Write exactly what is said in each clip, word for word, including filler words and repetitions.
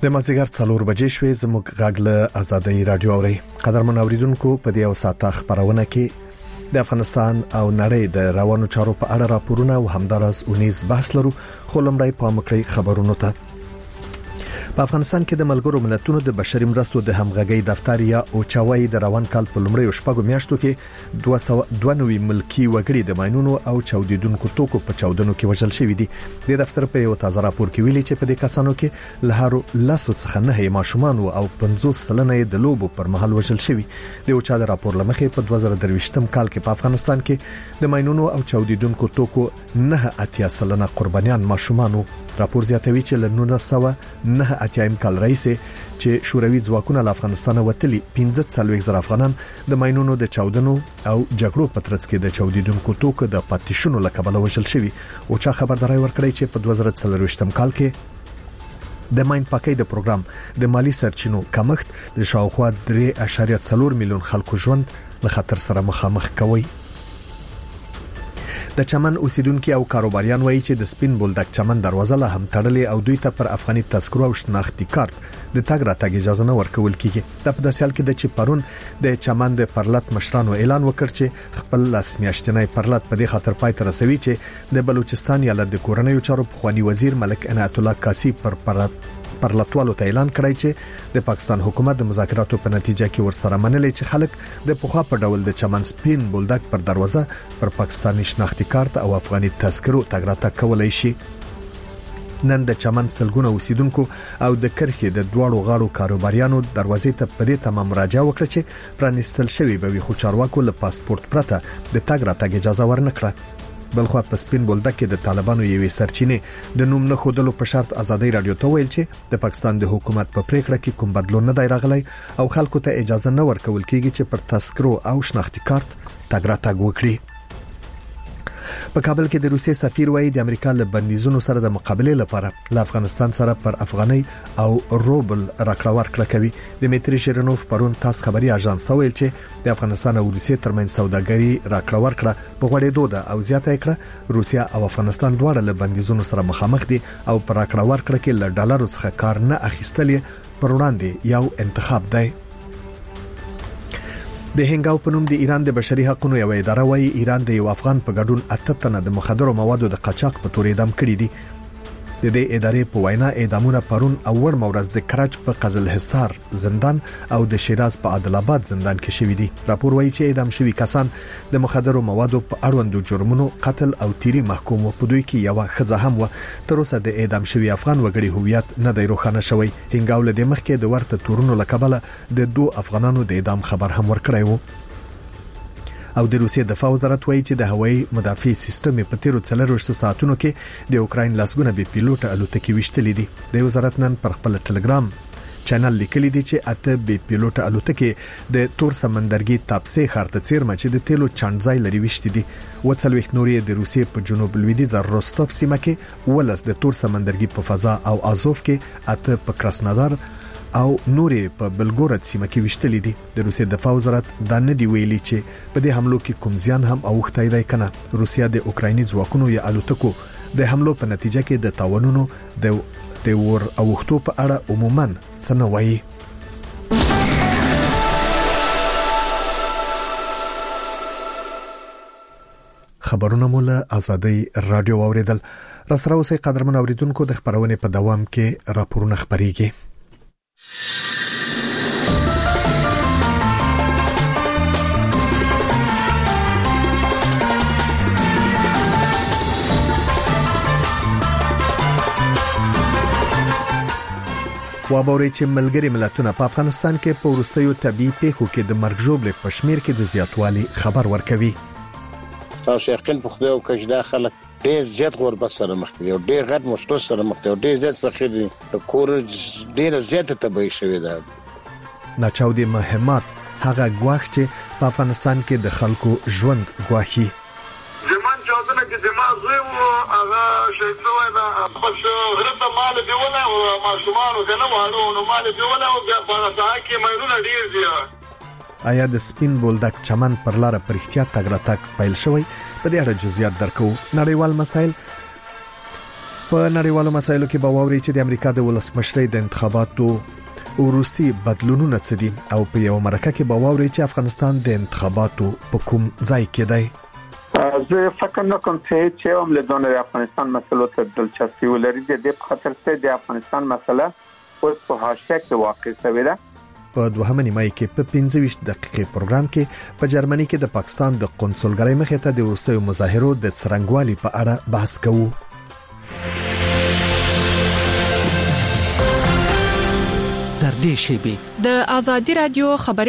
د مازیګر څلور بجې شوې زموږ غاګله آزادۍ رادیو اوري قدرمن اوریدونکو په دې او ساته خبرونه کې د افغانستان او نړۍ د روانو چارو په اړه راپورونه او همدارس اونیز بحث لرو خو لمړی په مکړی خبرونه ته په افغانستان کې د ملګرو ملتونو د بشري مرستو د همغږي دفتر یا اوچاوي د روان کال په لمړی شپږو میاشتو کې دوه سوه دوه نوي ملکی وګړي د ماينونو او چاودیدونکو توکو په چاودنو کې وژل شوی دي د دفتر په یو تازه راپور کې ویلي چې په دې کسانو کې لهارو لاسو څخه نه ماشومان او پنځوس سلنه د لوبو پر مهال وژل شوی د اوچا د راپور لمخې په دوه زره درویشتم کال کې په افغانستان کې د ماينونو او چاودیدونکو توکو نه اتیا سلنه قربانيان ماشومان راپور زیاتوي چې له نولس سوه نه اتیا کال رئیس چې شوروي ځواکونه له افغانستان وتلي پنځه څلوېښت زره افغانان د ماينونو د چاودنو او جګړو په ترڅ کې د چاودیدونکو توکو د پاتیشونو لکبل وژل شوی او چا خبرداري ورکړی چې په دوه زره څلوېښتم کال کې د ماين پاکي د پروګرام د مالی سرچینو کمښت د شاوخوا درې اعشاریه څلور میلیون خلکو ژوند له خطر سره مخامخ کوي د چمن اوسیدونکو او کاروباریان وایي چې د سپین بولدک چمن دروازه له هم تړلې او دوی ته پر افغاني تذکرو او شناختی کارت د تګ راتګ اجازه نه ورکول کیږي د په داسې حال کې د چې پرون د چمن د پرلط مشرانو اعلان وکړ چې خپل لاس میاشتنی پرلط په دې خاطر پای ته رسوي چې د بلوچستان ایالت د کورنیو چارو پخوانی وزیر ملک عنایت الله کاسی پر پرلط پرلطوالو ته اعلان کړی چې د پاکستان حکومت د مذاکراتو په نتیجه کې ورسره منلې چې خلک د پوخا په ډول د چمن سپین بولدک پر دروازه پر پاکستاني شناختی کارت او افغاني تذکرو تګ راتګ کولای شي نن د چمن سلګونه اوسیدونکو او د کرخې د دواړو غاړو کاروباریانو دروازې ته په دې تمام مراجعه وکړه چې پرانیستل شوی به وي خو چارواکو له پاسپورت پرته د تګ راتګ اجازه ورنکړه بلخو په سپین بولدک کې د طالبانو یوې سرچینې د نوم نه خودلو په شرط آزادۍ رادیو ته ویل چې د پاکستان د حکومت په پریکړه کې کوم بدلون نه دی راغلی او خلکو ته اجازه نه ورکول کیږي چې پر تذکرو او شناختی کارت تګ راتګ وکړي په کابل کې د روسي سفیر وایي د امریکا له بندیزونو سره د مقابله لپاره له افغانستان سره پر افغاني او روبل راکړه ورکړه کوي دمیتری شیرنوف پرون تاس خبري اژانس ته ویل چې د افغانستان او روسي ترمنځ سوداګري راکړه ورکړه په غوړېدو ده او زیاته کړه روسیا او افغانستان دواړه له بندیزونو سره مخامخ دي او پر راکړه ورکړه کې له ډالرو څخه کار نه اخیستل پر وړاندې یو انتخاب دی د هنګاو په نوم د ایران د بشري حقوقو یو اداره وايي ایران د یو افغان په ګډون اته تنه د مخدرو موادو د قاچاق په تور اعدام کړي دي د دې ادارې په وینا اعدامونه پرون اول مورز د کرج په قزل حصار زندان او د شیراز په عادل آباد زندان کې شوې دي راپور وايي چې اعدام شوی کسان د مخدرو موادو په اړوندو جرمونو قتل او تیری محکوم و په دوی کې یو خزه هم و تر اوسه د اعدام شوی افغان وګړي هویت نه دی روښانه شوی هنګاو له دې مخکې د ورته تورونو لکبله د دوه افغانانو د اعدام خبر هم ورکړی و او د روسیې دفاع وزارت وایي چې د هوایي مدافع سیستم په تیرو څلرويشتو ساعتونو کې د اوکراین لاسګونه به پیلوټ الوتکې وشتلې دي د وزارت نن پر خپل ټلګرام چینل لیکلي دي چې اته به پیلوټ الوتکې د تور سمندرګي تاپسي خارته چیرمه چې د تیلو چانځای لري وشتې دي و څلويخ نوري د روسیې په جنوب لویدیځ روستوف سیمه کې ولس د تور سمندرګي په فضا او ازوف کې اته په کراسنودار او نورې په بلګورد سیمه کې وشتلې دي د روسیې دفاع وزارت دا نه دی ویلي چې په دې حملو کې کوم زیان هم اوختای دی کنه روسیا د اوکرایني ځواکونو یا الوتکو د حملو په نتیجه کې د تاوانونو د د ور اوختو په اړه عموما څه نه وایي خبرونه مولا آزادۍ رادیو اوریدل راسره اوسې قدرمن اوریدونکو د خبرونه په دوام کې راپورونه خبريږي وابوري چې ملګری ملتونه په افغانستان کې په ورستیو طبي پیښو کې د مرګ ژوبل په شمیر کې د زیاتوالي خبر ورکوي تاسو یقین په خدای او کجدا خلک ډېر زیات غربت سره مخ دي او ډېر غټ مشکل سره مخ دي او ډېر زیات فقیر دي کور ډېر زیات تبعی شوی دی ناچاودي مهمات هغه غواخ چې په افغانستان کې د خلکو ژوند غواخي زمان چاودنه کې زما زوی او هغه شهید شوی دا پس غرته مال دیونه او ماشومان کنه وانه نو مال دیونه او بیا په هغه کې مېرونه ډیر دي آیا د سپین بولدک چمن پر لار پر احتیاط تګ راتګ پیل شوی په دې اړه جزئیات درکو نړیوال مسایل په په نړیوالو مسایلو کې به واوري چې د امریکا د ولسمشرۍ د انتخاباتو وروستي بدلونونه څه دي او په یو مرکه کې به واوري چې افغانستان د انتخاباتو په کوم ځای کې دی. زه فکر نه کوم چې هم له دونه د افغانستان مسلو ته دلچسپي ولري. د خاطر څخه د افغانستان مسله اوس په حاشیه کې واقع شوې ده. په دوهمه نیمه کې په پنځه ویشت دقیقې پروګرام کې په جرمني کې د پاکستان د قونسلګرۍ مخې ته د روسي مظاهرو د څرنګوالي په اړه بحث کوو. در دې شیبه د ازادي رادیو خبري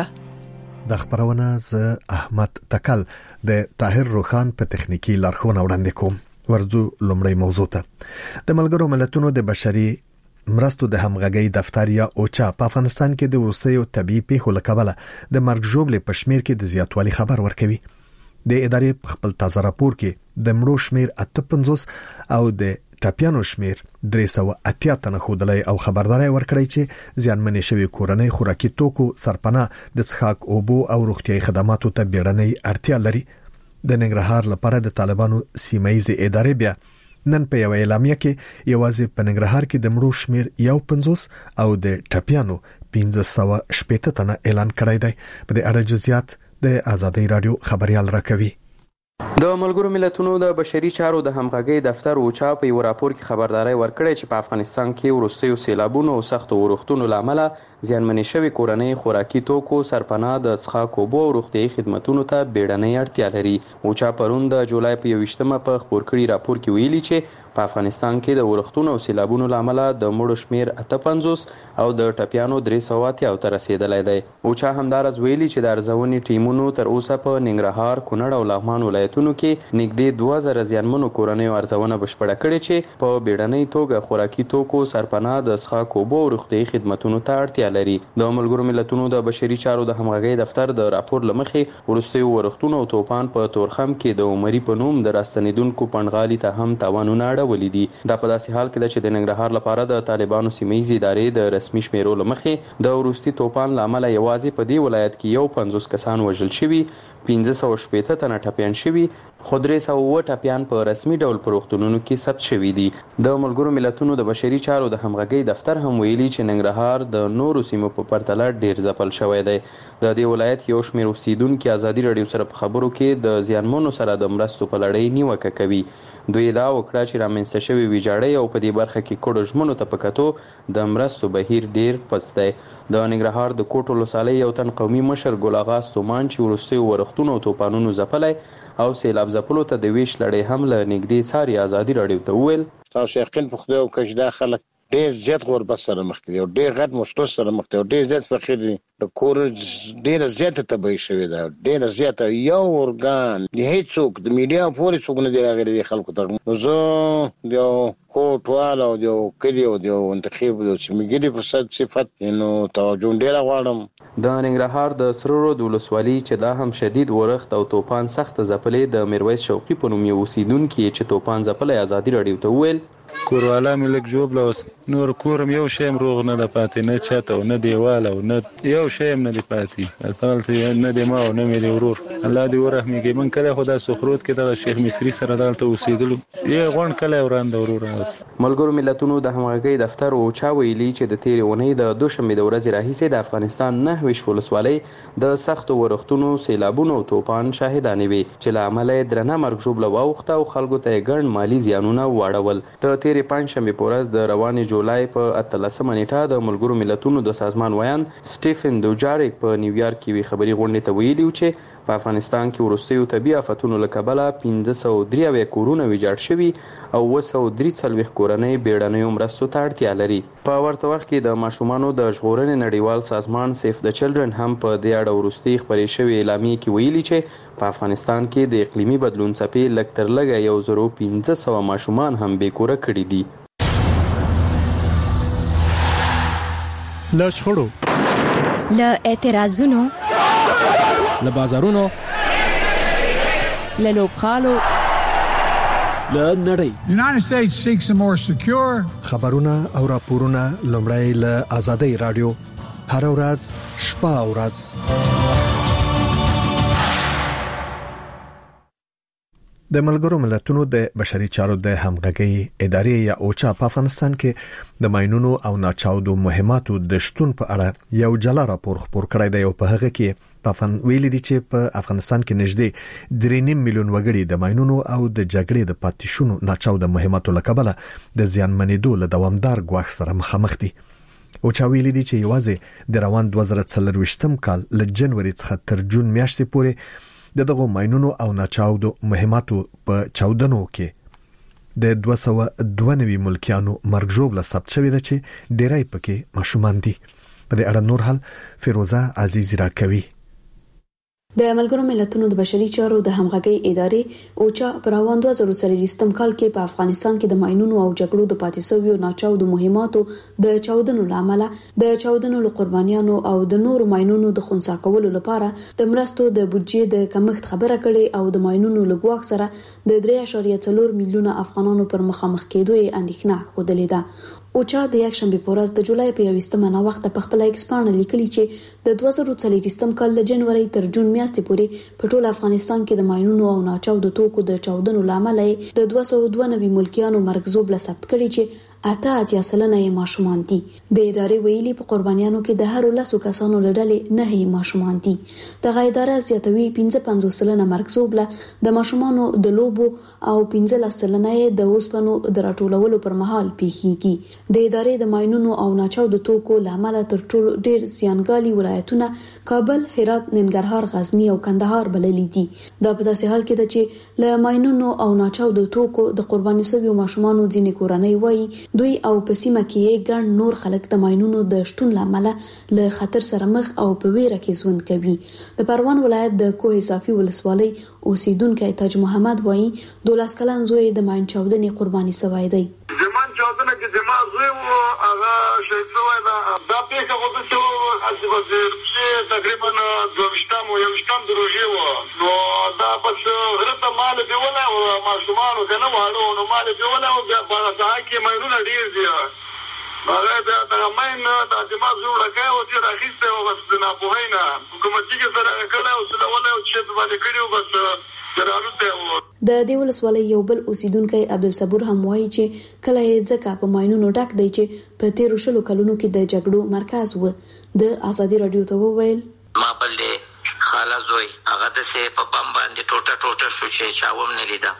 ټولګه د خبرونه ز احمد تکل د طاهر روخان په تخنیکی لارښوونه وړاندې کوم. ورځو لومړی موضوع ته د ملګرو ملتونو د بشري مرستو د همغږي دفتر یا اوچا په افغانستان کې د روسیو طبيعي پیښو لکبله د مرګ ژوبلې پښمیر کې د زیاتوالي خبر ورکوي. د ادارې په خپل تازه راپور کې د مړو شمیر اته پنځوس او د ټاپیانو شمیر درې سوه اتیا تنه خودلای او خبرداري ورکړی چې ځانمنې شوی کورنۍ خوراکي توکو سرپناه د څښاک اوبو او روغتيایي خدماتو ته بیړنۍ اړتیا لري. د ننګرهار لپاره د طالبانو سیمایي ادارې بیا نن په یو اعلامیه کې یوازې په ننګرهار کې د مړو شمیر یو پنځوس او د ټاپیانو پنځه سوه شپږ تنه اعلان کړی دی. په دې اړه جزئیات د آزادۍ رادیو خبريال راکوي. د ملګرو ملتونو د بشري چارو د همغږي دفتر اوچا په یو راپور کې خبرداري ورکړې چې په افغانستان کې وروستیو سیلابونو او سختو ورښتونو لامل ځانمنې شوی کورنۍ خوراکي توکو سرپناه د څښاک اوبو او روغتيایي خدماتو ته بیړنۍ اړتیا لري. اوچا پرون د جولای په یوویشتمه په خبر کړي راپور کې ویلي چې په افغانستان کې د ورښتونو او سیلابونو لامل د مړو شمیر اته پنځوس او د ټاپیانو درې سوه اتیا ته رسیدلی دی. اوچا همدارز ویلي چې د ارزونې ټیمونو تر اوسه په ننګرهار، کونړ او لغمان ولایتونو کې نږدې دوه زره زیانمنو کورنیو ارزونه بشپړه کړې چې په بیړنۍ توګه خوراکي توکو سرپناه د څښاک اوبو او روغتيایي خدماتو ته اړتیا لري. د ملګرو ملتونو د بشري چارو د همغږي دفتر د راپور لمخې وروستیو ورښتونو او توپان په تورخم کې د عمري په نوم د راستنیدونکو پنډغالي ته هم تاوانونه اړولي دي. دا په داسې حال کې ده چې د ننګرهار لپاره د طالبانو سیمایي ادارې د رسمي شمیرو لمخې د وروستي توپان لامل یوازې په دې ولایت کې یو پنځوس کسان وژل شوي، پنځه سوه شپږ تنه ټپیان شوي، خو درې سوه اووه ټپیان په رسمي ډول په روغتونونو کې ثبت شوي دي. د ملګرو ملتونو د بشري چارو د همغږي دفتر هم ویلي چې ننګرهار د نورو سیمو په پرتله ډیر ځپل شوی دی. د دې ولایت یو شمېر اوسیدونکي ازادي رادیو سره په خبرو کې د زیانمنو سره د مرستو په لړۍ نیوکه کوي. دوی دا وکړه چې رامنځته شوی ویجاړۍ او په دې برخه کې کډو ژمنو ته په کتو د مرستو بهیر ډیر پس دی. د ننګرهار د کوټ ولسوالۍ یو تن قومي مشر ګل اغا ستومان چې وروستیو ورښتونو او توپانونو ځپلی او سیلاب ځپلو ته د ویش لړۍ هم له نږدې څاري ازادي رادیو ته وویل تاسو یقین په خدای وکړئ چې دا خلک ډېر زیات غربت سره مخ دي او ډېر غټ مشکل سره مخ دي او ډېر زیات فقیر دي. د کور ډېره زیاته تباهي شوې ده، ډېره زیاته. یو ارګان د هیڅوک د میډیا پورې څوک نه دی راغلی د خلکو ته. نو زه د یو کوټوال او د یو کلي او د یو منتخب د سیمګري په صفت نو توجه ډېره غواړم. د ننګرهار د سره رود ولسوالي چې دا هم شدید ورښت او توپان سخت ځپلې د میرویس شوقي په نوم یو اوسیدونکي چې توپان ځپلی ازادي رادیو ته وویل کوروالا مې لږ ژوبله اوس نور کورم یو شی هم روغ نه ده پاتې، نه چت او نه دیوال او نه یو شی هم نه دی پاتې. هلته نه دی ما او نه مې دی ورور. الله دې ورحمېږي. من کله خو دا سخرود کې دغه شیخ مصري سره دلته اوسېدلو یې غونډ کلی ورانده ورور. ملګرو ملتونو د همغږۍ دفتر اوچا ویلي چې د تېرې اونۍ د دوشنبې د ورځې راهیسې د افغانستان نهه ویشت ولسوالۍ د سختو ورښتونو، سیلابونو او توپان شاهدانې وې چې له امله یې درنه مرګ ژوبله واوښته او خلکو ته یې ګڼ مالي زیانونه واړول. د تېرې پنجشنبې په ورځ د روانې جولای په اتلسمه نیټه د ملګرو ملتونو د سازمان ویاند سټیفن دوجاریک په نیویارک کې یوې خبري غونډې ته ویلي چې په افغانستان کې وروستیو طبیعي آفتونو له کبله پنځه سوه درې اویا کورونه ویجاړ شوي او اوه سوه درې څلوېښت کورنۍ بیړنیو مرستو ته اړتیا لري. په ورته وخت کې د ماشومانو د ژغورنې نړیوال سازمان سیف د چلډرن هم په دې اړه وروستي خپرې شوې اعلامیې کې ویلي چې په افغانستان کې د اقلیمي بدلون څپې لږ تر لږه یو زرو پنځه سوه ماشومان هم بېکوره کړي دي. له شخړو، له اعتراضونو، له بازارونو، له لوبغالو، له نړۍ. United States seeks a more secure. خبرونه او راپورونه لومړی له آزادۍ رادیو هر ورځ شپه او ورځ. د ملګرو ملتونو د بشري چارو د همغږي ادارې یا اوچا په افغانستان کې د ماينونو او ناچاودو مهماتو د شتون په اړه یو جلا راپور خپور کړی دی او په هغه کې په فن ویل دي چې په افغانستان کې نږدې درې نیم میلیون وګړي د ماينونو او د جګړې د پاتیشونو ناچاودو مهماتو لکبله د زیانمنېدو له دوامدار ګواښ سره مخامخ دي. او چا ویلي دي چې یوازې د روان دوه زره څلرويشتم کال له جنوري څخه تر جون میاشتې پورې د دغه ماينونو او ناچاودو مهماتو په چاودنو کې د دوه سوه دوه نوي ملکیانو مرګ ژوبله ثبت شوې ده چې ډېری پکې ماشومان دي. په دې اړه نور حال فیروزه عزیز راکوي. د ملګرو ملتونو د بشري چارو د همغږي ادارې اوچا پر روان دوه زره څلرويشتم کال کې په افغانستان کې د ماينونو او جګړو د پاتې ناچاودو مهماتو د چاودنو لامل د چاودنو له قربانیانو او د نور ماينونو د خنثی کولو لپاره د مرستو د بودجې د کمښت خبره کړې او د ماينونو له ګواښ سره د درې اعشاریه څلور میلیونه افغانانو پر مخامخ کېدو یې اندېښنه خوده ده. اوچا د یک شنبه په ورځ د جولای په یوویشتمه نا وخت په خپل ایکسپانه لیکلي چې د دوه زره څلرويشتم کال له جنوري تر جون میاشتې پورې په ټول افغانستان کې د ماينونو او ناچاودو توکو د چاودنو لامل د دوه سوه دوه نوي ملکیانو مرګ ژوبله ثبت کړي چې اته اتیا سلنه یې ماشومان دي. د ادارې ویلي په قربانیانو کې د هر لسو کسانو لړلې نه یې ماشومان دي. د اداره زیاتوي پنځه پنځوس سلنه مرګ ژوبله د ماشومانو د لوبو او پنځه سلنه د اوسپنو د راټولولو پر مهال پیښیږي. د ادارې د ماينونو او ناچاودو توکو لامل تر ټولو ډېر زیانګالي ولایتونه کابل، هرات، ننګرهار، غزنی او کندهار بللي دي. دا په داسې حال کې ده چې له ماينونو او ناچاودو توکو د قرباني شویو ماشومانو ځینې کورنۍ وایي دوی او په سیمه کې ګڼ نور خلک د ماينونو د شتون لامل له خطر سره مخ او په ویره کې ژوند کوي. د پروان ولایت د کوه صافي ولسوالۍ اوسیدونکو تاج محمد وایي دولس کلن زوی د ماين چاودنې قرباني شوی دی. زمان چاودنه کې زما زوی و هغه شهید شوی دا دا پیښه غوډه چې حاجی وزیر چې تقریبا دوشتم او یوشتم دروژه و نو دا بس غرته مال دی ولا او ماشومان کنه واړو نو مال دی ولا او په هغه کې مېرونه ډیر دي هغه دا د ماین د دماغ جوړه کوي او چې راخیسته او بس نه پوهینا حکومتي کې سره کله او څه ولا او چې باندې کړیو بس د دې ولسوالۍ یو بل اوسیدونکو عبدالصبور هم وایي چې کله یې ځکه په ماينونو ډک دی چې په تیرو شلو کلونو کې د جګړو مرکز و. د ازادي رادیو ته وویل ما بل دې خاله زوی هغه د سه په بم باندې ټوټه ټوټه شو چې چاوم نه لیدا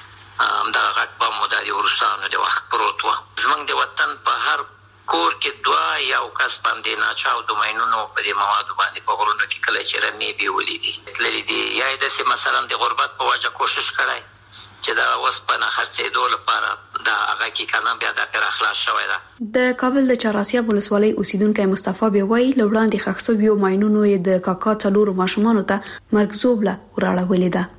ام دا غټ بم موداري ورستانو د وخت پروت و. زمنګ د وطن په هر کور کې دوا یو کس باندې ناچاو د ماينونو په دې موادو باندې په غرونو کې کله چې رمي به ولیدي تللی دي یا د سه مثلا د غربت په وجه کوشش کړای چې دا وسپنه خرڅېدو لپاره دا هغه کې کنه بیا د پر اخلاص شوی دا. د کابل د چاراسیا ولسوالۍ اوسیدونکو مصطفی بیوي لوړاندې خښسو یو ماينونو د کاکا څلور ماشومانو ته مرګ ژوبله وراړولې ده.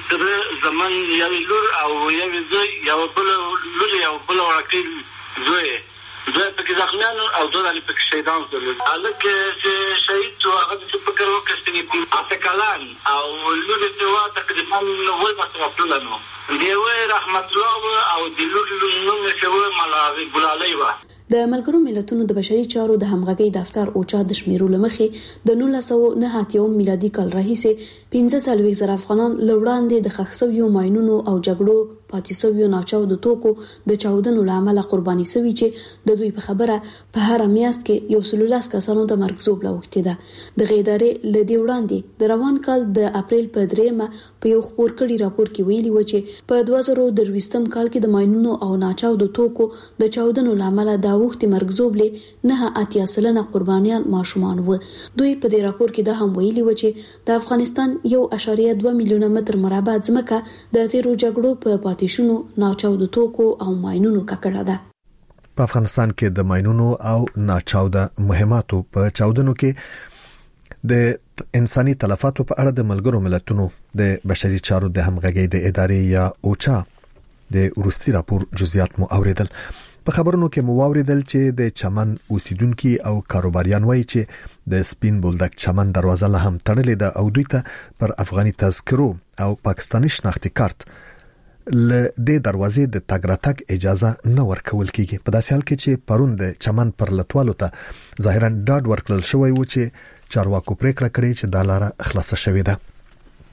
زمون یو لور او یو زوی یو بل لور یو بل ورکې زوی زه په کې ځخنانو او دوه لري په شهیدان زول الکه چې شهید تو هغه چې په کارو کې ستنی په کلان او لور ته وا تقریبا نو وای په خپلانو دی وای رحمت الله او د لور نوم چې و ملاوي ګلالي و. د ملګرو ملتونو د بشري چارو د همغږي دفتر اوچا د شمیرو لمخې د نولس سوه نهه اتیا میلادي کال راهیسې پنځه څلوېښت زره افغانان لوړاندې د خښسویو ماينونو او جګړو پاتې شویو ناچاودو توکو د چاودنو لامل قرباني شوي چې د دوی په خبره په هر میاشت کې یو سل ولس کسانو د مرګ ژوبله وکړه. د غیدارې لدی وړاندې د روان کال د اپریل په دریمه په یو خبر کړي راپور کې ویلي و چې په دوه زره درویشتم کال کې د ماينونو او ناچاودو توکو د چاودنو لامل د وختي مرګ ژوبله نه اتیا سلنه قربانیان ماشومان و. دوی په دې راپور کې دا هم ویلي و چې د افغانستان یو اعشاریه دوه میلیونه متر مربع ځمکه د تیرو جګړو په پاتیشونو ناچاودو توکو او ماينونو ککړه ده. په افغانستان کې د ماينونو او ناچاوده مهماتو په چاودنو کې د انساني تلفاتو په اړه د ملګرو ملتونو د بشري چارو د همغږي د ادارې یا اوچا د ورستي راپور جزئیات مو اوریدل. په خبرونو کې مو اوریدل چې د چمن اوسیدونکو او کاروباریان وایي چې د سپین بولدک چمن دروازه له هم تړلې ده او دوی ته پر افغاني تذکرو او پاکستاني شناختی کارت ل دې دروازې د تګ راتګ اجازه نه ورکول کیږي. په داسې حال کې چې پرون د چمن پر لټوالو ته ظاهرا ډاډ ورکړل شوی و چې چارواکو پریکړه کړې چې د لاره خلاصه شوې ده.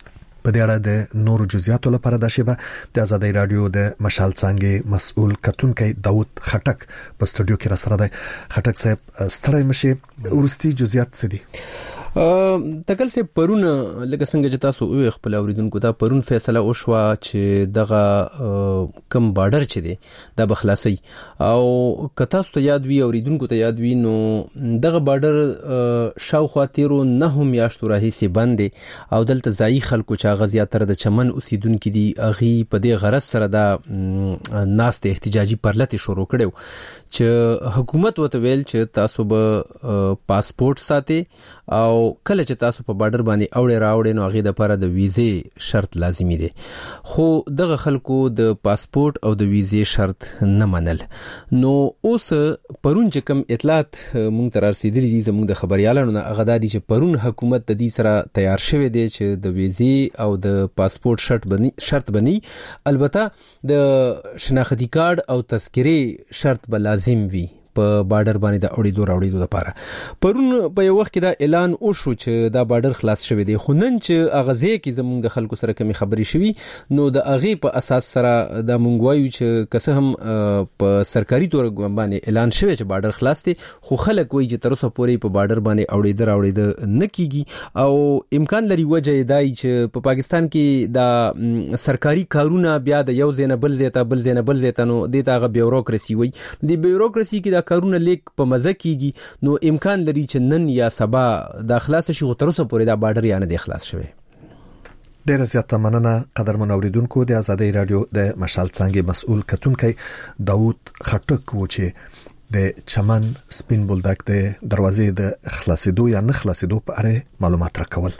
په دې اړه د نورو جزئیاتو لپاره د شیبه د آزادۍ رادیو د مشال څنګه مسؤل کتونکي داوود خټک په استودیو کې را سره دی. خټک صاحب ستړی مشه ورستي جزئیات څه دي؟ تکل سه پرون لکه څنګه چې تاسو وی خپل اوریدونکو ته پرون فیصله وشوه چې دغه کم بارډر چې دی د بخلاصي او کتا ست یاد وی اوریدونکو ته یاد وی نو دغه بارډر شاوخوا تیرو نه هم یاشتو راهي بند او دلته ځای خلکو چې غزیا تر د چمن اوسیدونکو دی اغي په دې غرض سره د ناس ته احتجاجي پرلته شروع کړو چې حکومت وته ویل چې تاسو به پاسپورت ساتي او کله چې تاسو په بارډر باندې اوړې راوړې نو هغه د لپاره د ویزه شرط لازمي دي خو دغه خلکو د پاسپورت او د ویزه شرط نه منل. نو اوس پرون چې کوم اطلاعات مونږ تر رسیدلې دي زموږ د خبريالانو نه هغه دادي چې پرون حکومت د دې سره تیار شوی دی چې د ویزه او د پاسپورت شرط بني شرط بني البته د شناختی کارت او تذکره شرط به لازم وي په بارډر باندې د اوړېدو راوړېدو لپاره. پرون په یو وخت کې دا اعلان وشو چې دا بارډر خلاص شوی دی خو نن چې اغازه کې زموږ د خلکو سره کومي خبري شوي نو د اغه په اساس سره د مونږ وایو چې کسه هم په سرکاري تور باندې اعلان شوی چې بارډر خلاص دی خو خلک وایي چې تر اوسه پورې په بارډر باندې اوړېد راوړېد نه کیږي او امکان لري وجه دای چې په پا پاکستان کې دا سرکاري کارونه بیا د یو ځای نه بل ځای ته بل ځای نه بل ځای ته نو د تاغه بیوروکراسي وایي د بیوروکراسي کې کارونه لیک په مزه کیږي نو امکان لري چې نن یا سبا د خلاص شي غو تر اوسه پورې د بارډر یا نه د خلاص شوی. ډیر زیات مننه قدرمن اوریدونکو د آزادۍ رادیو د مشال څنګه مسؤل کتونکي داوود خټک و چې د چمن سپین بولدک د دروازې د خلاصېدو یا نه خلاصېدو په اړه معلومات راکول.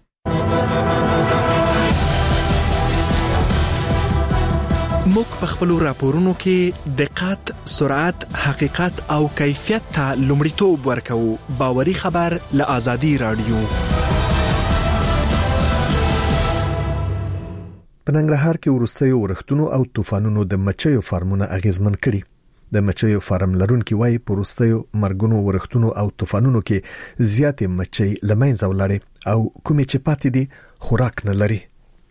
موږ په خپل راپورونو کې دقت، سرعت، حقیقت او کیفیت ته لومړیتوب ورکوو. باوري خبر له آزادۍ رادیو. په ننګرهار کې ورستیو ورښتونو او طوفانونو د مچیو فارمونه اغیزمن کړي. د مچیو فارم لرونکي وایي پرستیو مرګونو ورښتونو او طوفانونو کې زیاتې مچي لمنځه ولاړې او کومې چې پاتې دي خوراک نه لري.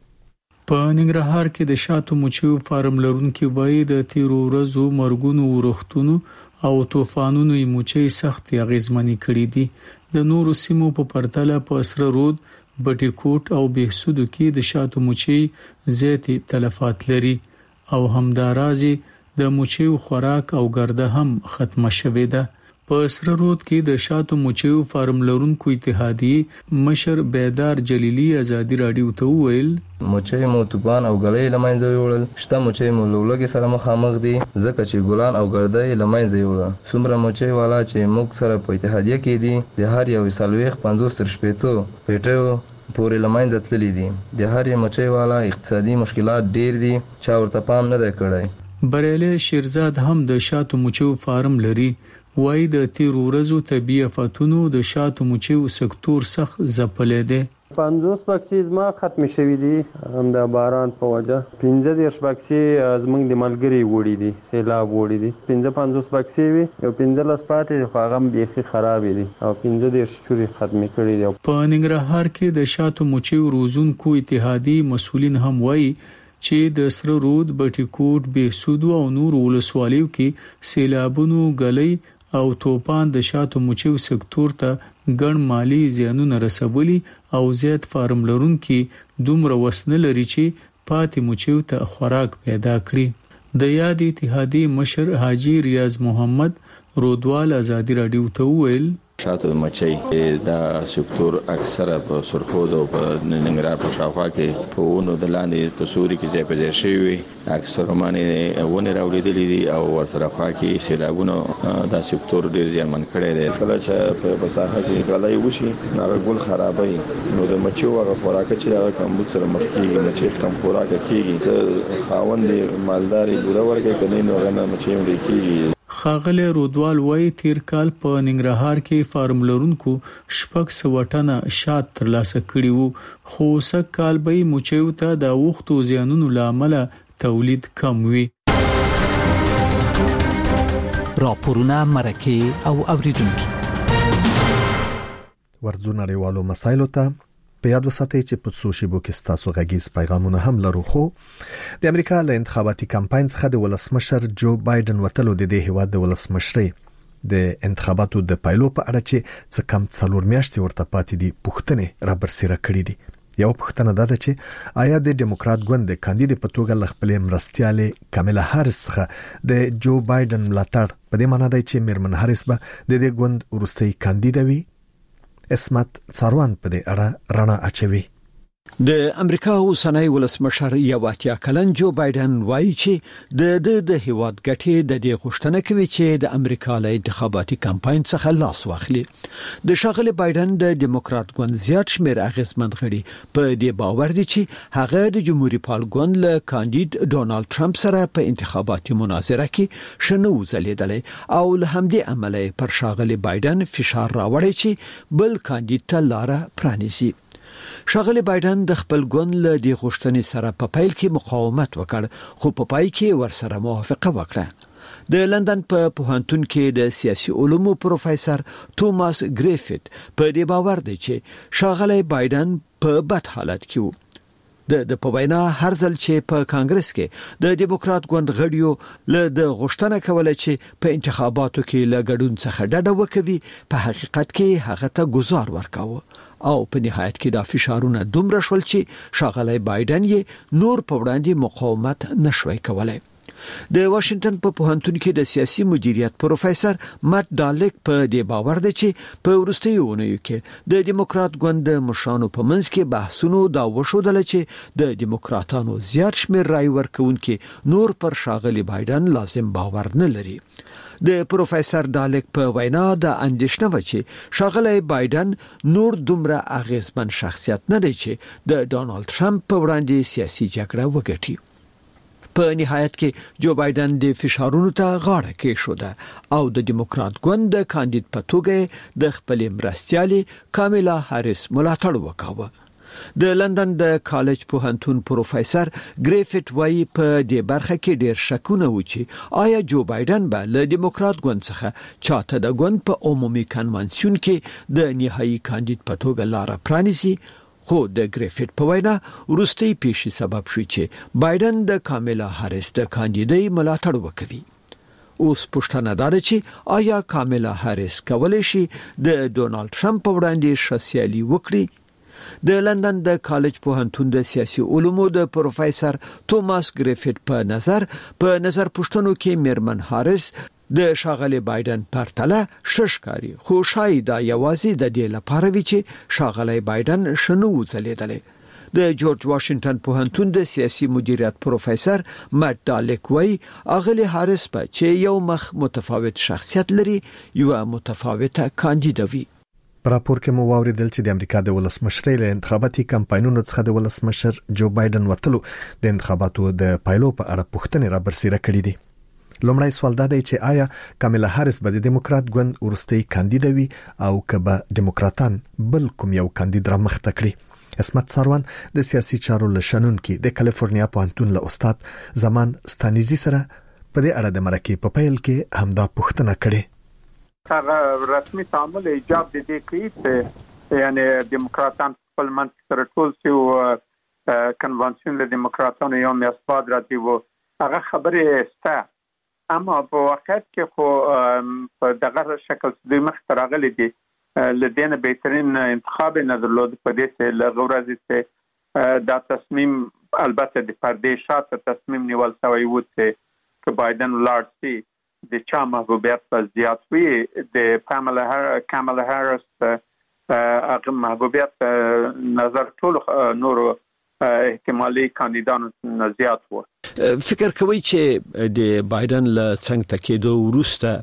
په ننګرهار کې د شاتو مچیو فارم لرونکي وایي د تیرو ورځو مرګونو ورښتونو او طوفانونو یې مچي سخت اغیزمنې کړي دي. د نورو سیمو په پرتله په سره رود، بټي کوټ او بهسودو کې د شاتو مچي زیاتې تلفات لري او همدارازي د مچیو خوراک او ګرده هم ختمه شوې ده. په سره رود کې د شاتو مچیو فارم لرونکو اتحادیې مشر بیدار جلیلی آزادۍ رادیو ته وویل مچي مو طوفان او غلې لمنځه وړل شته مچي مو لولګي سره مخامخ دي ځکه چې ګلان او ګردې لمنځه وړل څومره مچي والا چې موږ سره په اتحادیه کې دي د هر یو سالويخ پنځوس تر شپږ پیټو پورې لمنځه تللي دي. د هر یو مچي والا اقتصادي مشکلات ډیر دي چې ورته پام نه دی کړی. بریالی شیرزاد هم د شاتو مچیو فارم لري. وای د تیر ورځو طبي آفاتونو د شاتو مچیو سکتور سخت ځپلې ده. پنځوس بکسي زما ختم شوی دي هم د باران په وجه. پنځه دیرش بکسي زمونږ د ملګری وړي دي سیلاب وړي دي. پنځه پنځوس بکسي وي یو پنځه لاس پاتې خو هغه بيخي خراب دي او پنځه دیرش چوري ختم کړي دي. په ننګرهار کې د شاتو مچیو روزونکو اتحادیې مسؤلین هم وایي چې د سره رود، بټي کوټ، بهسودو او نور ولسوالیو کې سیلابونو غلې او توپان د شاتو مچیو سکتور ته ګڼ مالی زیانونه رسولي او زیات فارم لرونکي دومره وسنه لري چې پاتې مچیو ته خوراک پیدا کړي. د یاد اتحادیې مشر حاجی ریاض محمد رودوال آزادۍ رادیو ته وویل شاتو مچي دا سکتور اکثره په سرخود او په ننګرهار په شاوخوا کې په ونو د لاندې په سوري کې ځای په ځای شوی اکثر معنی ونه راوړېدلې دي او ورسره خوا کې سیلابونه دا سکتور ډیر زیانمن کړی دی. کله چې په بساحه کې غلای وشي هغه ګل خرابای نو د مچو هغه خوراک چې هغه کمبود سره مخ کېږي مچي کم خوراک کېږي ته خاوند مالداري ګوره ورګه کني نو غنه مچي مړ کېږي. خاغله رودوال وای تیر کال په ننګرهار کې فارم لرونکو شپږ سوه ټنه شات ترلاسه کړي وو خو سږ کال به مچیو ته د وختو زیانونو لامل تولید کم وي. راپورونه مرکه او اوریدونکو ورځو نړیوالو مسایلو ته په یاد وساتئ چې په سوشل کې ستاسو غږیز پیغامونه هم لرو. خو د امریکا له انتخاباتي کمپاین څخه د ولسمشر جو بایدن وتلو د دې هیواد د ولسمشرۍ د انتخاباتو د پایلو په اړه چې څه کم څلور میاشتې ورته پاتې دي پوښتنې را برسېره کړې دي. یو پوښتنه ده چې آیا د ډیموکرات ګوند د کاندید په توګه لخپلې مرستياله کاملا هارس څخه د جو بایدن ملاتړ په دې معنی دی چې میرمن هارس به د دې ګوند ورستۍ کاندید وي؟ اسمت څاروان په دې اړه رڼا اچوي. د امریکا اوسنۍ ولسمشر یو اتیا کلن جو بایدن وایي چې د د د هیواد ګټې د دې غوښتنه کوي چې د امریکا له انتخاباتي کمپاین څخه لاس واخلي. د شاغلي بایدن د ډیموکرات ګوند زیات شمیر اغیزمن غړي په دې باور دي چې هغه د جمهوریت پال ګوند له کاندید ډونالد ټرمپ سره په انتخاباتي مناظره کې شنو ځلیدل او له همدې عمله پر شاغلي بایدن فشار راوړي چې بل کاندید ته لار پرانیزي. شاغلي بایدن د خپل ګوند له دې غوښتنې سره په پیل کې مقاومت وکړ خو په پای کې ورسره موافقه وکړه. د لندن په پوهنتون کې د سیاسي علومو پروفیسور توماس ګریفټ په دې باور دی چې شاغلي بایدن په بد حالت کې وو. د د په وینا هر ځل چې په کانګرس کې د ډیموکرات ګوند غړیو له د غوښتنه کوله چې په انتخاباتو کې له ګډون څخه ډډه وکوي په حقیقت کې هغه ته گزار ورکاوه او په نهایت کې د فشارونو دومره شول چې شاغلي بایدن یې نور په وړاندې مقاومت نشوي کولای. د واشنگټن په پوهنتون کې د سیاسي مدیریت پروفیسور مات ډالک په دې باور دی چې په وروستیو اونیو کې د ډیموکرات ګوند د مشرانو په منځ کې بحثونو دا وشودل چې د ډیموکراتانو زیات شمیر رای ورکونکي نور پر شاغلي بایدن لازم باور نه لري. د پروفیسور ډالک په وینا د اندېښنه و چې شاغلي بایدن نور دومره اغیزمن شخصیت نه دی چې د ډونالد ټرمپ په وړاندې سیاسي جګړه وګټي. په نهایت کې جو بایدن د فشارونو ته غاړه کېښوده او د ډیموکرات ګوند د کاندید په توګه د خپل مرستيالي کاملا هارس ملاتړ وکاوه. د لندن د کالج پوهنتون پروفیسور ګریفټ وایي په دې برخه کې ډېر شکونه و چې آیا جو بایدن به له ډیموکرات ګوند څخه چاته د ګوند په عمومي کنونسیون کې د نهایي کاندید په توګه لار پرانیزي. خو د ګریفټ په وینا ورستي پیښې سبب شوی چې بایدن د کاملا هارس د کاندیدۍ ملاتړ وکوي. اوس پوښتنه ده چې آیا کاملا هارس کولای شي د ډونالد ټرمپ په وړاندې شخصیالي وکړي؟ د لندن د کالج پوهنتون د سیاسي علومو د پروفیسور توماس ګریفټ په نظر په نظر پوښتنو کې میرمن هارس د شاغلي بایدن پرتله ششکاري خو شاید دا یوازې د دې لپاره وی چې شاغلي بایدن شنو ځلیدل. د جورج واشنگټن پوهنتون د سیاسي مدیریت پروفیسور مات ډالک وایي اغلی هارس په چې یو مخ متفاوت شخصیت لري یو متفاوته کاندید وي. په راپور کې مو واوریدل چې د امریکا د ولسمشرۍ له انتخاباتي کمپاینونو څخه د ولسمشر جو بایدن وتلو د انتخاباتو د پایلو په اړه پوښتنې را برسېره کړې دي. لومړی سوال دا دی چې آیا کاملا هارس به د ډیموکرات ګوند ورستۍ کاندید وي او کبه ډیموکراتان بل کوم یو کاندید را مخته کړي؟ اسمت څاروان د سیاسي چارو لشنون کې د کالیفورنیا پوهنتون له استاد زمان ستانیزي سره په دې اړه د مرکې په پیل کې همدا پوښتنه کړې. هغه رسمي تعامل ایجاب دي چې یعنی ډیموکراتان خپل منځ سره ټول چې کنونسیون د ډیموکراتانو یو میاشت راځي وو هغه خبره ستا اما په واقعیت کې خو په دغه شکل د مخ ترغلي دي لدينا بهترین انتخاب نه درلود په دې چې لغورازي چې دا تصمیم البته د پردې شاته تصمیم نیول شوی و چې بایدن لارسي د چا محبوبیت په زیات وی د کاملا هر کاملا هارس هغه محبوبیت نظر ټول نور احتمالي کاندیدانو زیات و. فکر کوي چې د بایدن له څنګه تکیدو وروسته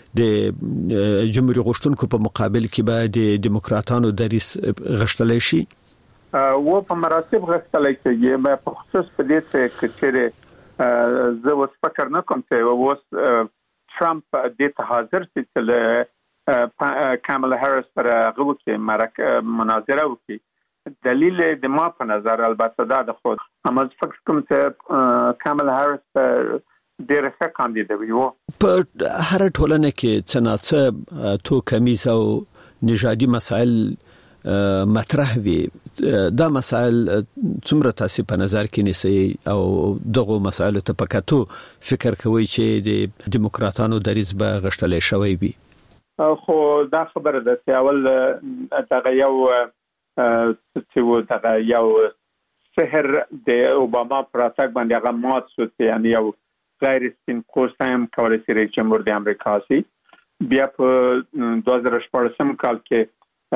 د جمهوریت غوښتونکو په مقابل کې به د ډیموکراتانو دریس غشتلای شي و په مراتب غشتلای شي به په خصوص په دې چې زه اوس فکر نه کوم چې اوس ټرمپ د ته حاضر شي چې کاملا هارس سره غوښتي چې مرکه مناظره وکړي. دلیل د ما په نظر البته دا د خود اما فکر کوم چې کاملا هارس ډېر ښه کاندید وي. په هر ټولنه کې څنګه تو کمیس او نژادي مسائل مطرح وي دا مسائل څومره تاسو په نظر کې نیسي او دغه مسائل ته پکاتو فکر کوي چې د دیموکراتانو دریز به غشتلې شوی وي؟ خو دا خبره ده چې اول دغه یو چې دغه یو سحر د اوباما پراتګ باندې هغه مات شو، یعنی یو غیر سپین پوسټ هم کولای شي رئیس جمهور د امریکا سي. بیا په دوه زره شپږم کال کې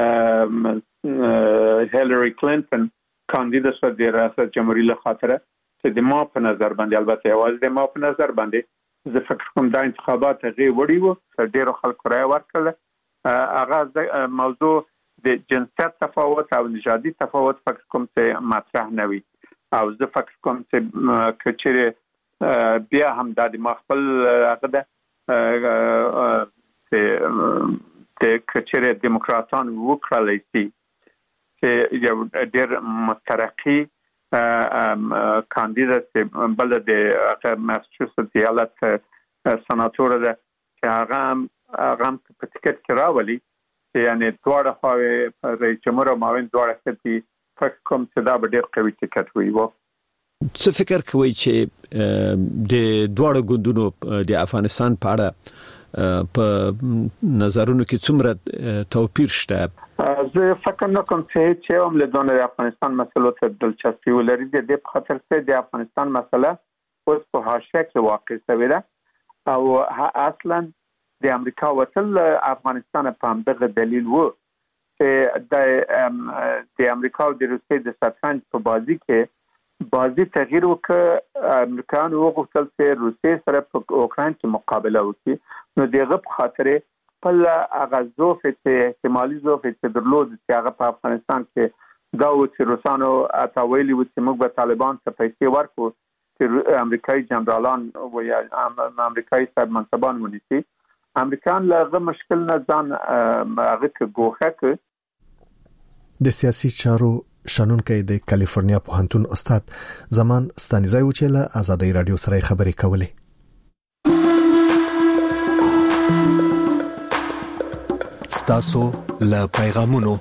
هیلری کلینټن کاندیدا شو د ریاست جمهوریت لخاطر چې د ما په نظر باندې، البته یوازې د ما په نظر باندې، زه فکر کوم دا انتخابات هغه وړي وو، ډیرو خلکو رای ورکړل. هغه موضوع د جنسیت تفاوت او نژادي تفاوت فکر کوم چې مطرح نه وي، او زه فکر کوم چې کچېره بیا هم د ما خپل هغه ده چې د کچېره دیموکراتان وکړلای شي چې یو ډېر مترقي کاندیدات چې بل د ماسچوسټس ایالت سناتور ده چې هغه هغه په ټیکټ کې راولي، یعنی دواړه خواوې رئیس جمهور او معاون دواړه کتي فکر کوم چې دا به ډېر قوي ټیکټ وي. و څه فکر کوي چې د دواړو ګوندونو د افغانستان په اړه په نظرونو کې څومره توپیر شته؟ زه فکر نه کوم چې هم له دونه د افغانستان مسلو ته دلچسپي ولري. د دې په خاطر چې د افغانستان مسله اوس په حاشیه کې واقع شوې ده، او اصلا د امریکا وصل افغانستان په همدغه دلیل وو چې د امریکا او د روسیې د شطرنج په بازی کې بازی تغییر وکړ. امریکایان وغوښتل چې روسیې سره په اوکراین کې مقابله وکړي، نو دغه په خاطر خپل هغه ضعف چې احتمالي ضعف چې درلود چې هغه په افغانستان کې دا و چې روسانو اته ویلي و چې موږ به طالبان ته پیسې ورکو چې امریکایي جنرالان و یا امریکایي صاحب منصبان ونیسي. امریکایان له مشکل نه ځان هغه ته ګوښه کړ. د سیاسي چارو شنونکي د کالیفورنیا پوهنتون استاد زمان ستانیزای و چې له آزادۍ رادیو سره خبرې کولې. ستاسو له پیغامونو.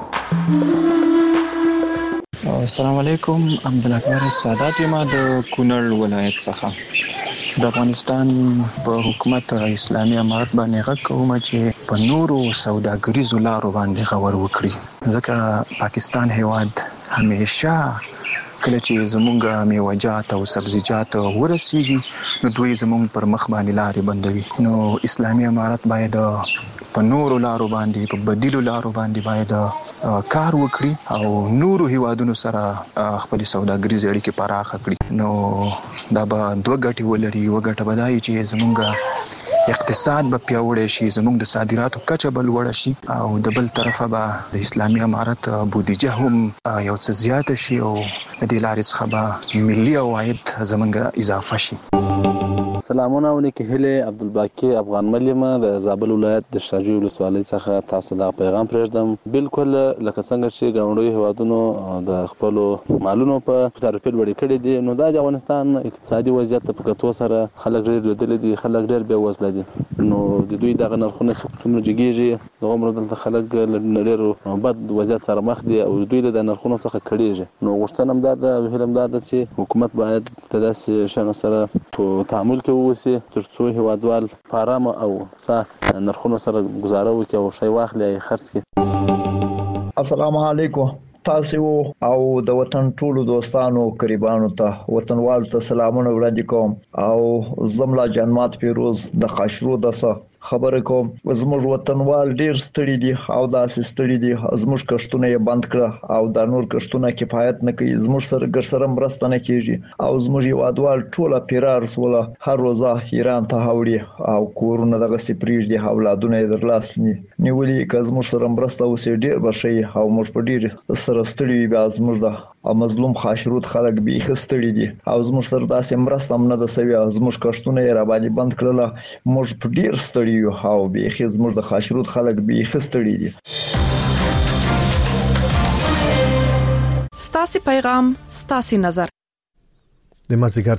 السلام علیکم، عبدالاکبر سادات یم د کونړ ولایت څخه. د افغانستان په حکومت اسلامي امارت باندې غږ کوم چې په نورو سوداګریزو لارو باندې غور وکړي، ځکه پاکستان هیواد همیشه کله چې زمونږ میوه‌جات او سبزیجات ورسیږي نو دوی زمونږ پر مخ باندې لارې بندوي. نو اسلامي امارت باید په نورو لارو باندې، په بدیلو لارو باندې باید کار وکړي او نورو هیوادونو سره خپل سوداګریز اړیکې پراخه کړي. نو دا به دوه ګټې ولري. یو ګټه به دا وي چې زمونږ اقتصاد به پیاوړی شي، زمونږ د صادراتو کچه به لوړه شي، او د بل طرفه به د اسلامي امارت بودیجه هم یو څه زیاته شي، او د دې لارې څخه به ملي عواید زمونږ اضافه شي. سلامونه علیکم، هله عبدالباقی افغان مليمه د زابل ولایت د شاجوی ولسوالۍ څخه تاسو ته پیغام پرېږدم. بالکل لکه څنګه چې ګاونډي هیوادونو د خپل مالونو په تعرفه لوړې کړې دي، نو دا د افغانستان اقتصادي وضعیت په کتو سره خلک ډېر لیدل دي، خلک ډېر بې وزله دي. نو د دوی دغه نرخونه څومره جګیږي، د عمر دلته خلک ډېر بد وضعیت سره مخ دي او دوی د نرخونو څخه کړيږي. نو غوښتنه هم دا ده او هیله هم دا ده چې حکومت باید د داسې شانو سره په تعامل کې ووسی ترڅو هیوادوال په آرام او ښه نرخونو سره گزاره وکړي او شی واخلي او خرڅ کړي. السلام علیکم، تاسو او د وطن ټولو دوستانو قریبانو ته وطنوال ته سلامونه وړاندې کوم، او زملا جنمات پیروز د خاشرو دسه خبره کوم. زموږ وطنوال ډیر ستړي دي او داسې ستړي دي، زموږ کښتونه یې بند کړه او د نور کښتونه کفایت نه کوي، زموږ سره ګرسره مرسته نه کیږي، او زموږ هیوادوال ټوله پیرار سوله هر روزه ایران ته هاوړي او کورونه دغه سپریج دي، اولادونه یې درلاس نیولي. که زموږ سره مرسته وسي ډیر بشي، او موږ په ډیر سره ستړي وي. بیا زموږ د مظلوم خاشرود خلک به ستړي دي او زموږ سره داسې مرسته هم نه ده سوي، زموږ کښتونه یې را باندې بند کړل، موږ په ډیر ستړي او بیخي زموږ د خاشرود خلک بیخي ستړي دي. ستاسو پیغام ستاسو نظر. د مازیګر